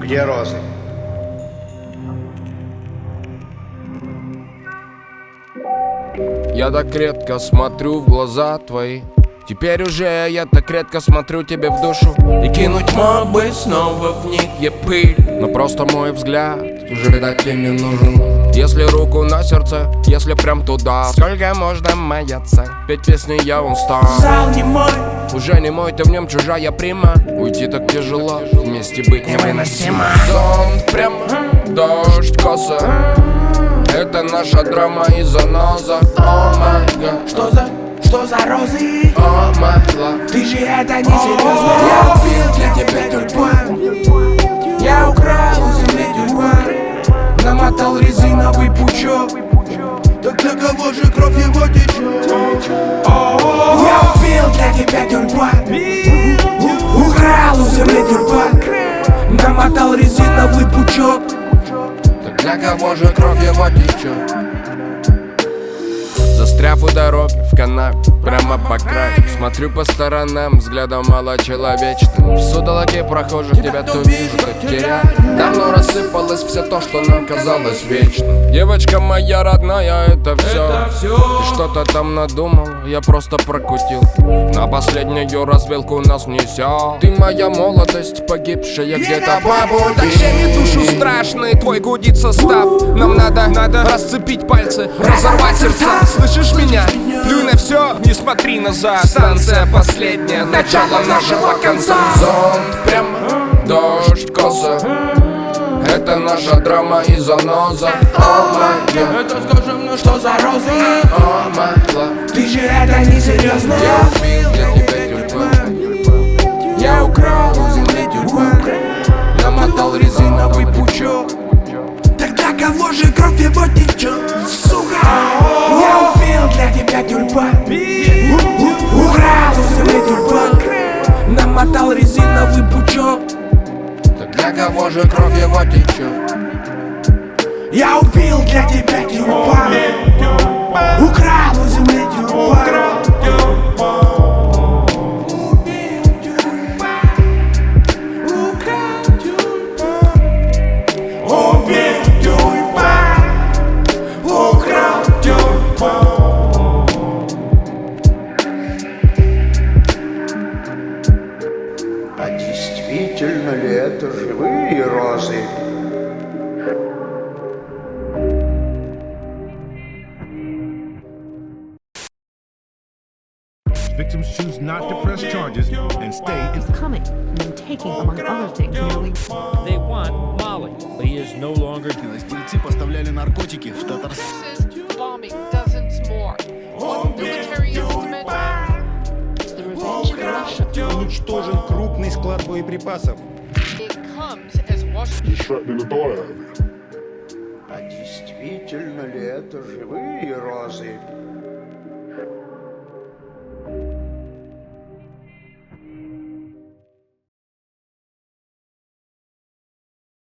Где розы? Я так редко смотрю в глаза твои. Теперь уже я так редко смотрю тебе в душу. И кинуть мог бы снова в них я пыль. Но просто мой взгляд уже так тебе не нужен. Если руку на сердце, если прям туда. Сколько можно моя цель? Петь песни я устал. Зал не мой, уже не мой, ты в нем чужая прима. Уйти так тяжело, вместе быть невыносимо. Сон прямо, дождь коса. Это наша драма и заноза. О май гад. что за розы? О май гад. Ты же это не серьезно. Я убил для тебя тюльпан. Я украл у земли тюльпан. Намотал резиновый пучок. Так для кого же кровь его течет? Я убил для тебя тюльпан. Украл у земли тюльпан. Намотал резиновый пучок. Так для кого же кровь его течет? Застряв у дороги, в канаве, прямо по краю. Смотрю по сторонам, взглядом малочеловечным. В судолоке прохожих тебя то вижу, то теряю. Давно рассыпалось все то, что нам казалось вечным. Девочка моя родная, это все. Ты что-то там надумал, я просто прокутил. На последнюю развилку нас несет. Ты моя молодость, погибшая где-то по пути. Так щемит душу страшный твой гудит состав. Нам надо расцепить пальцы, разорвать сердца. Слышишь меня? Плюй на все, не смотри назад. Станция последняя, начало нашего конца. Зонт прямо, дождь коса. Это наша драма и заноза. О май гад. Это скажи мне, что за розы? О май гад. Ты же это не серьезно. Я убил для тебя тюльпан. Я украл у земли тюльпан. Намотал резиновый пучок. Тогда кого же кровь его течет? Сука! Я убил для тебя тюльпан. Украл у земли тюльпан. Намотал резиновый пучок. Так для кого же кровь его течет? Я убил для тебя тюльпан. Украл у земли тюльпан. А действительно ли это живые розы? Victims choose not to press charges and stay in. Coming and taking, among other things, nearly. They want Molly, but he is no longer. Стрельцы поставляли наркотики в Татарстан. Bombing dozens more. One military instrument. The revenge of Russia. Уничтожен крупный склад боеприпасов. It comes as Washington. А действительно ли это живые розы?